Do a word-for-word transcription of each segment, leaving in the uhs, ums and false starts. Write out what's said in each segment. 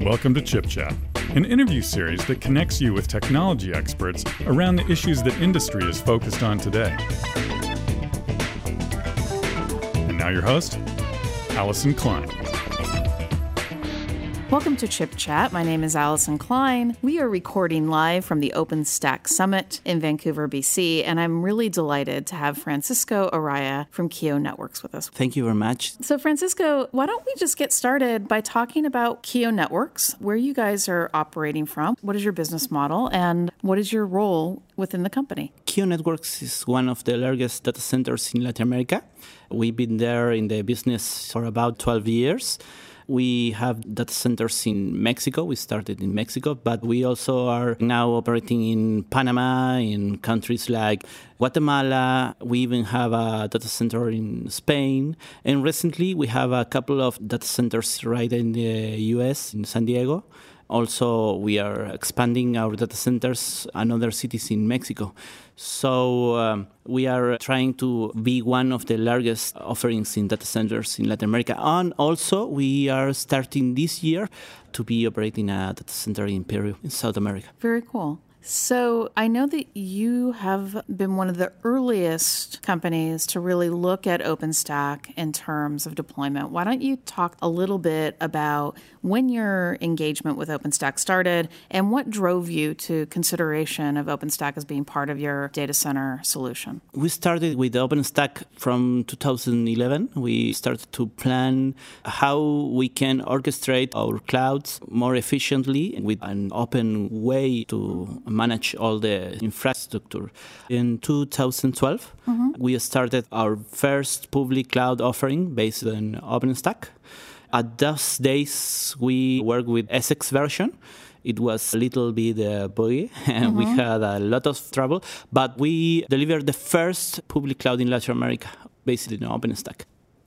Welcome to Chip Chat, an interview series that connects you with technology experts around the issues that industry is focused on today. And now your host, Allison Klein. Welcome to Chip Chat. My name is Allison Klein. We are recording live from the OpenStack Summit in Vancouver, B C, and I'm really delighted to have Francisco Araya from Kio Networks with us. Thank you very much. So, Francisco, why don't we just get started by talking about Kio Networks, where you guys are operating from, what is your business model, and what is your role within the company? Kio Networks is one of the largest data centers in Latin America. We've been there in the business for about twelve years. We have data centers in Mexico. We started in Mexico, but we also are now operating in Panama, in countries like Guatemala. We even have a data center in Spain. And recently, we have a couple of data centers right in the U S, in San Diego. Also, we are expanding our data centers in other cities in Mexico. So um, we are trying to be one of the largest offerings in data centers in Latin America. And also, we are starting this year to be operating a data center in Peru, in South America. Very cool. So I know that you have been one of the earliest companies to really look at OpenStack in terms of deployment. Why don't you talk a little bit about when your engagement with OpenStack started and what drove you to consideration of OpenStack as being part of your data center solution? We started with OpenStack from two thousand eleven. We started to plan how we can orchestrate our clouds more efficiently with an open way to manage all the infrastructure. In two thousand twelve, mm-hmm. we started our first public cloud offering based on OpenStack. At those days, we worked with Essex version. It was a little bit uh, buggy, and mm-hmm. we had a lot of trouble. But we delivered the first public cloud in Latin America based on OpenStack.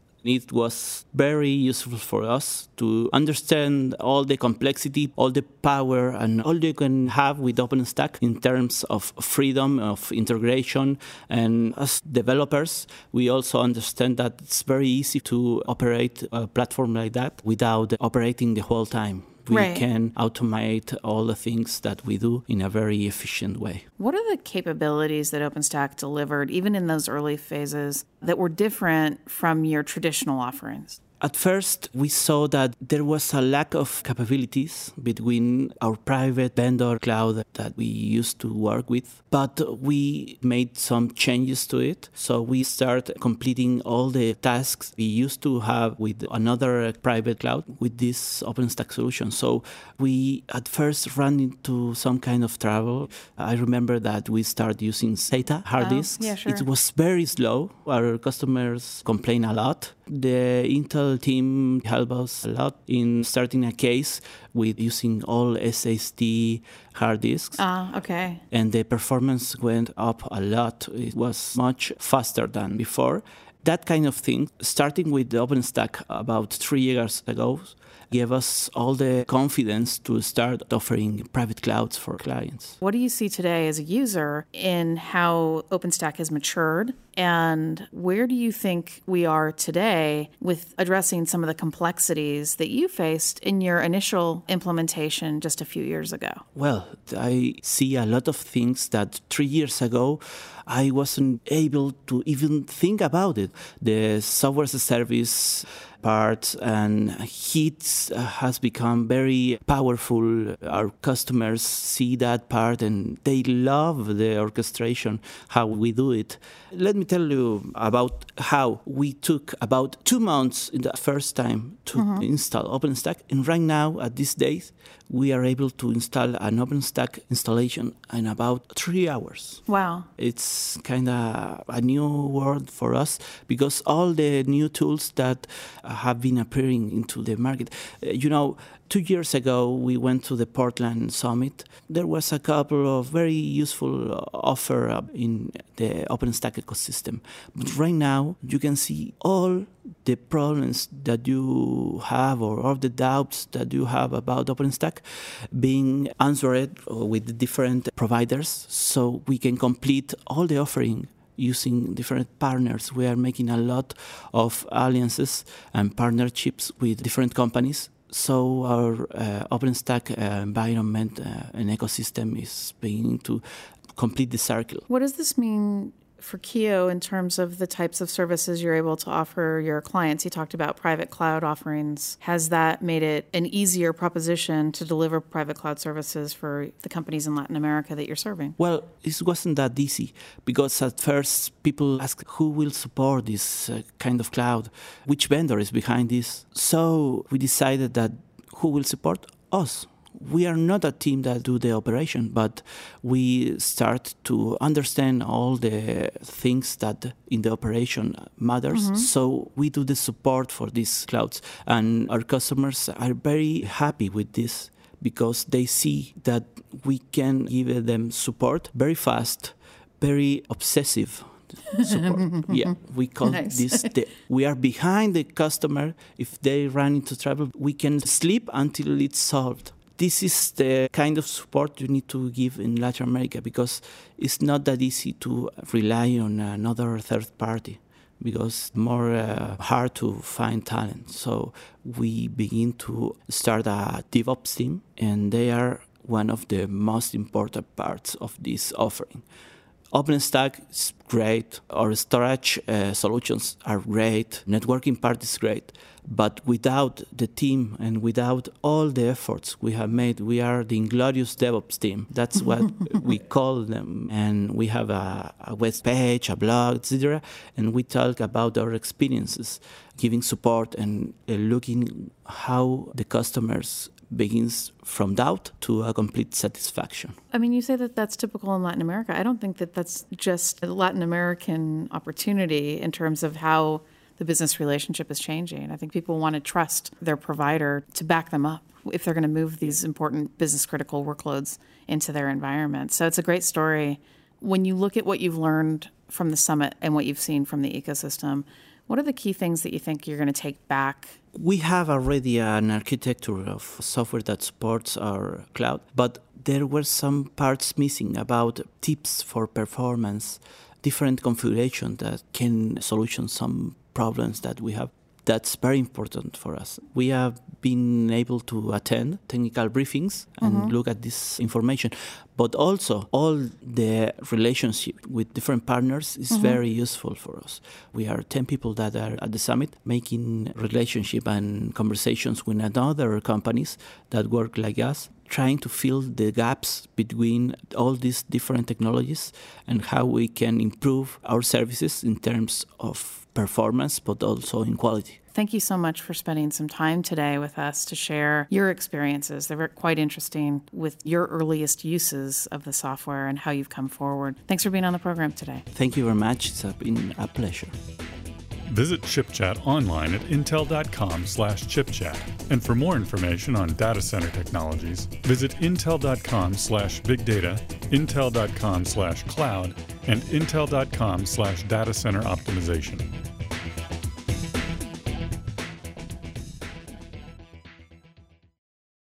It was very useful for us to understand all the complexity, all the power, and all you can have with OpenStack in terms of freedom, of integration. And as developers, we also understand that it's very easy to operate a platform like that without operating the whole time. We right. can automate all the things that we do in a very efficient way. What are the capabilities that OpenStack delivered, even in those early phases, that were different from your traditional offerings? At first, we saw that there was a lack of capabilities between our private vendor cloud that we used to work with, but we made some changes to it. So we started completing all the tasks we used to have with another private cloud with this OpenStack solution. So we at first ran into some kind of trouble. I remember that we started using SATA hard oh, disks. Yeah, sure. It was very slow. Our customers complain a lot. The Intel team helped us a lot in starting a case with using all S S D hard disks. Ah, uh, okay. And the performance went up a lot. It was much faster than before. That kind of thing, starting with the OpenStack about three years ago, gave us all the confidence to start offering private clouds for clients. What do you see today as a user in how OpenStack has matured? And where do you think we are today with addressing some of the complexities that you faced in your initial implementation just a few years ago? Well, I see a lot of things that three years ago I wasn't able to even think about it. The software as a service part and Heat has become very powerful. Our customers see that part and they love the orchestration, how we do it. Let me tell you about how we took about two months in the first time to mm-hmm. install OpenStack. And right now, at these days, we are able to install an OpenStack installation in about three hours. Wow. It's kind of a new world for us because all the new tools that have been appearing into the market. You know, two years ago, we went to the Portland Summit. There was a couple of very useful offer in the OpenStack ecosystem. But right now, you can see all the problems that you have or all the doubts that you have about OpenStack being answered with different providers so we can complete all the offering using different partners. We are making a lot of alliances and partnerships with different companies So our uh, OpenStack uh, environment uh, and ecosystem is beginning to complete the circle. What does this mean for Kio in terms of the types of services you're able to offer your clients? You talked about private cloud offerings. Has that made it an easier proposition to deliver private cloud services for the companies in Latin America that you're serving? Well, it wasn't that easy because at first people asked who will support this uh, kind of cloud, which vendor is behind this. So we decided that who will support us. We are not a team that do the operation, but we start to understand all the things that in the operation matters. Mm-hmm. So we do the support for these clouds. And our customers are very happy with this because they see that we can give them support very fast, very obsessive support. Yeah, we call nice. this, the, we are behind the customer. If they run into trouble, we can sleep until it's solved. This is the kind of support you need to give in Latin America because it's not that easy to rely on another third party because it's more uh, hard to find talent. So we begin to start a DevOps team, and they are one of the most important parts of this offering. OpenStack is great, our storage uh, solutions are great, networking part is great, but without the team and without all the efforts we have made, we are the Inglorious DevOps team. That's what we call them. And we have a, a web page, a blog, et cetera, and we talk about our experiences, giving support and uh, looking how the customers begins from doubt to a complete satisfaction. I mean, you say that that's typical in Latin America. I don't think that that's just a Latin American opportunity in terms of how the business relationship is changing. I think people want to trust their provider to back them up if they're going to move these important business critical workloads into their environment. So it's a great story. When you look at what you've learned from the summit and what you've seen from the ecosystem, what are the key things that you think you're going to take back? We have already an architecture of software that supports our cloud, but there were some parts missing about tips for performance, different configurations that can solution some problems that we have. That's very important for us. We have been able to attend technical briefings and mm-hmm. look at this information, but also all the relationship with different partners is mm-hmm. very useful for us. We are ten people that are at the summit making relationship and conversations with other companies that work like us, trying to fill the gaps between all these different technologies and how we can improve our services in terms of performance, but also in quality. Thank you so much for spending some time today with us to share your experiences. They're quite interesting with your earliest uses of the software and how you've come forward. Thanks for being on the program today. Thank you very much. It's been a pleasure. Visit ChipChat online at intel.com slash chipchat. And for more information on data center technologies, visit intel.com slash big data, intel.com slash cloud, and intel.com slash data center optimization.